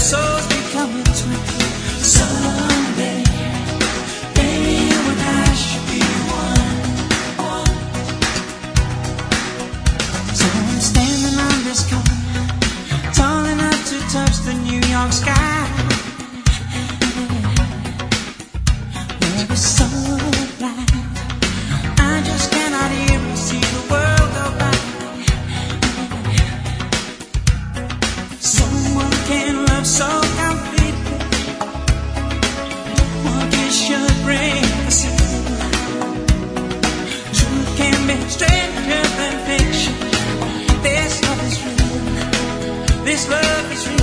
souls becoming twin. Someday, baby, you and I should be one. So I'm standing on this corner, tall enough to touch the New York sky. Where it's so bright, I just cannot even see the world go by. Someone can love so completely. What kiss should bring us in. Truth can be stranger than fiction. This love is real. This love is real.